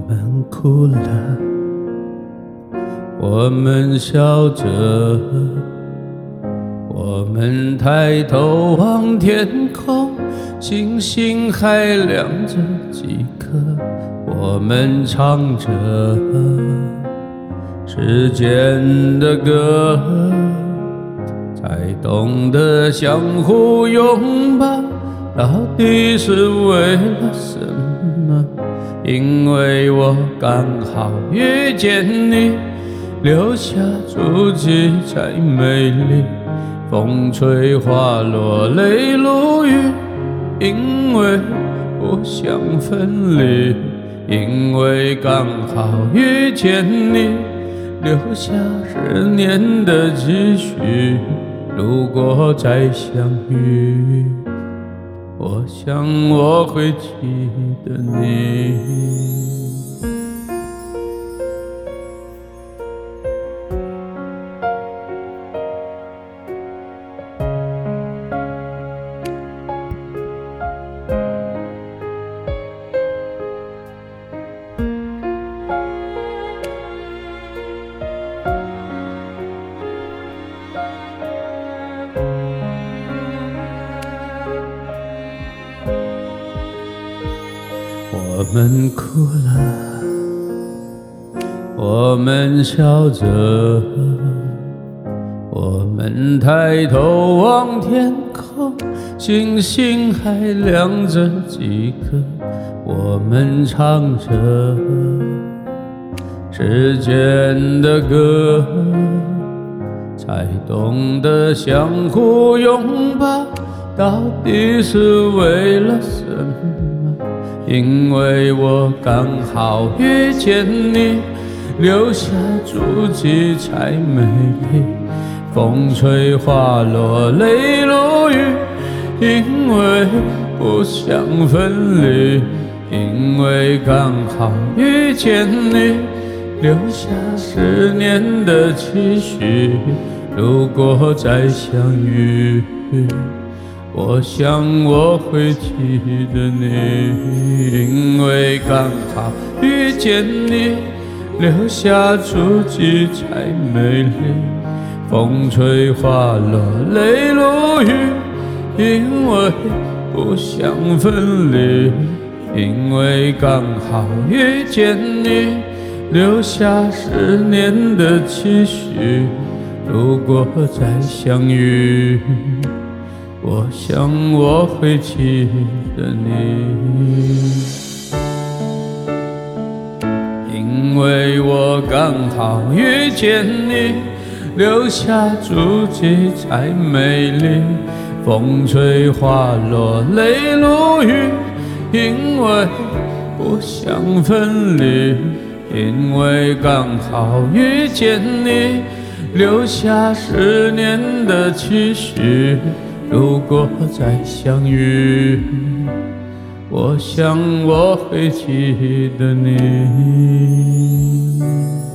们哭了，我们笑着，我们抬头望天空，星星还亮着几颗，我们唱着时间的歌，才懂得相互拥抱，到底是为了什么？因为我刚好遇见你，留下足迹才美丽，风吹花落泪如雨，因为不想分离，因为刚好遇见你，留下10年的积蓄，如果再相遇，我想我会记得你。我们哭了，我们笑着，我们抬头望天空，星星还亮着几颗，我们唱着时间的歌，才懂得相互拥抱，到底是为了什么？因为我刚好遇见你，留下足迹才美丽，风吹花落泪如雨，因为不想分离，因为刚好遇见你，留下10年的期许，如果再相遇，我想我会记得你，因为刚好遇见你，留下足迹才美丽，风吹花落泪如雨，因为不想分离，因为刚好遇见你，留下10年的期许，如果再相遇，我想我会记得你，因为我刚好遇见你，留下足迹才美丽，风吹花落泪如雨，因为不想分离，因为刚好遇见你，留下10年的期许，如果再相遇，我想我会记得你。